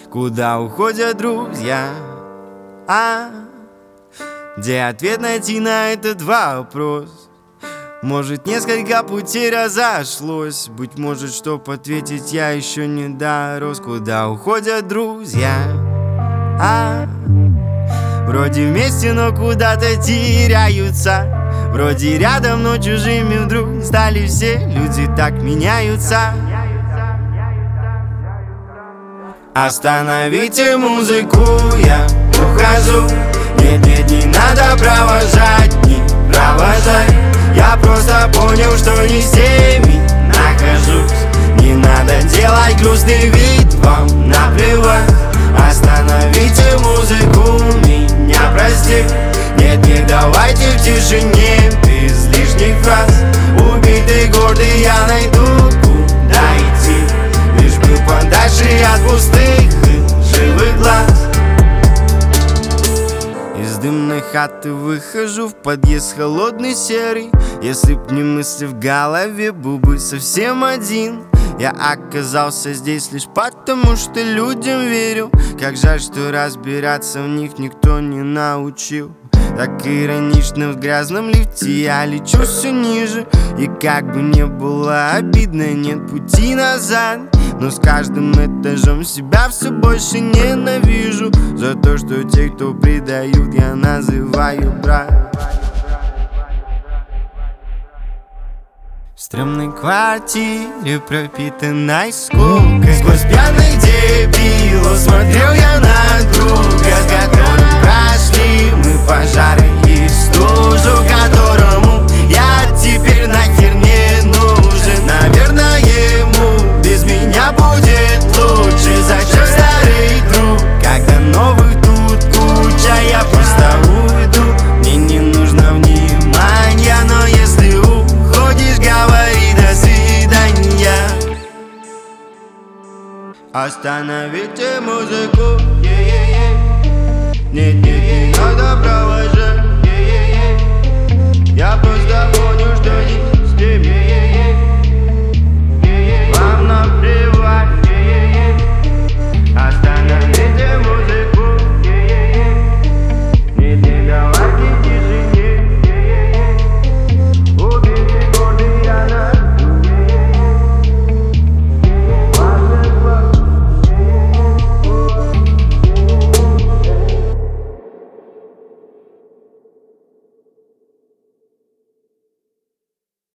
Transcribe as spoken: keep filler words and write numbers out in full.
Куда уходят друзья? А где ответ найти на этот вопрос? Может, несколько путей разошлось. Быть может, чтоб ответить, я еще не дорос. Куда уходят друзья? А вроде вместе, но куда-то теряются. Вроде рядом, но чужими вдруг стали все. Люди так меняются. Остановите музыку, я ухожу. Нет, нет, не надо провожать, не провожать. Я просто понял, что не с теми нахожусь. Не надо делать грустный вид, вам наплевать. Остановите музыку, меня прости. Нет, не давайте в тишине без лишних фраз. Убитый гордый я найду, куда идти. Лишь бы подальше от пустых и живых глаз. Из дымной хаты выхожу в подъезд холодный серый. Если б не мысли в голове, был бы совсем один. Я оказался здесь лишь потому, что людям верю. Как жаль, что разбираться в них никто не научил. Так иронично в грязном лифте я лечу все ниже. И как бы не было обидно, нет пути назад. Но с каждым этажом себя все больше ненавижу. За то, что те, кто предают, я называю брат. В стрёмной квартире, пропитанной скукой, сквозь пьяных дебилов смотрел я на друга, с которым прошли мы пожары и стужу, которому я теперь нахер не нужен. Наверное, ему без меня будет лучше. Зачем старый друг, когда новых тут куча? Я просто уйду, мне не нужно внимания. Но если уходишь, говори до свидания. Остановите музыку, нет, нет, не надо провожать. Я просто